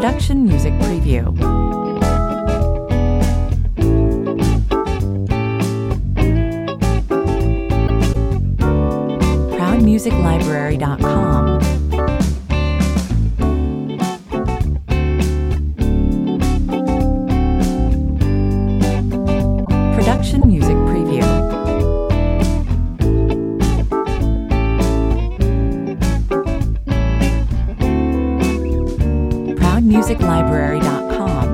Production music preview. ProudMusicLibrary.com. Production music preview. ProudMusicLibrary.com.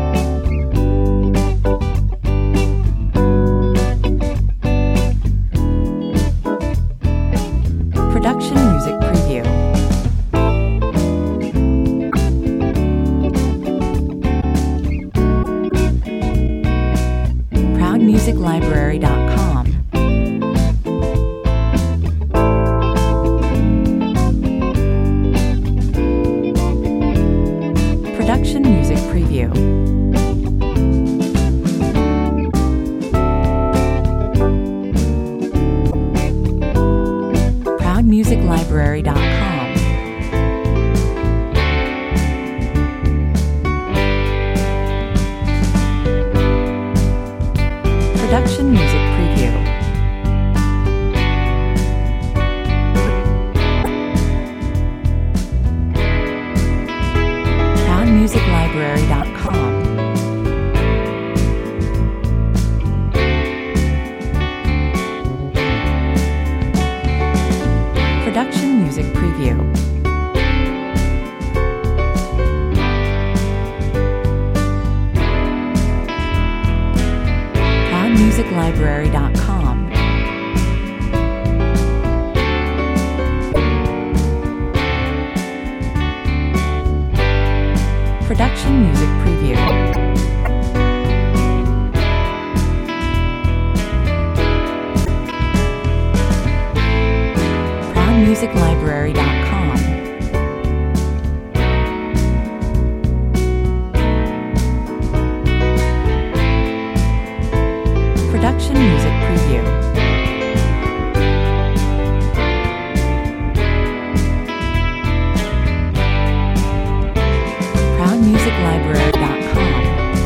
Production music preview. ProudMusicLibrary.com. Production music preview. ProudMusicLibrary.com. Production music preview. ProudMusicLibrary.com. Production music preview. ProudMusicLibrary.com. Production music preview. ProudMusicLibrary.com. Production music preview. ProudMusicLibrary.com.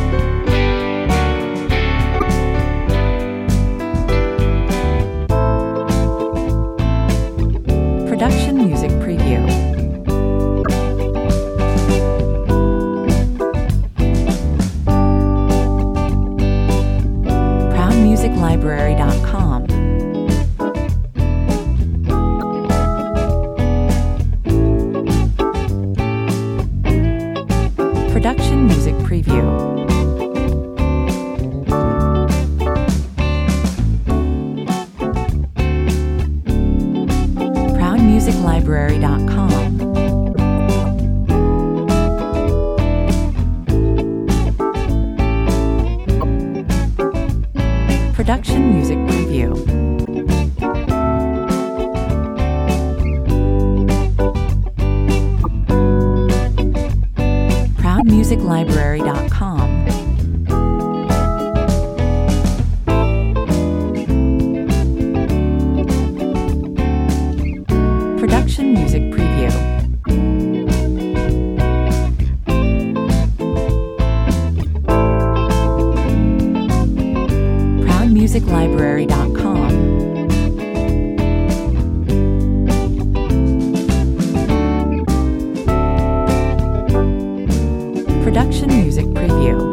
Production music preview. ProudMusicLibrary.com. Production music preview. ProudMusicLibrary.com. Production music preview. ProudMusicLibrary.com. Production music preview. ProudMusicLibrary.com. Production music preview.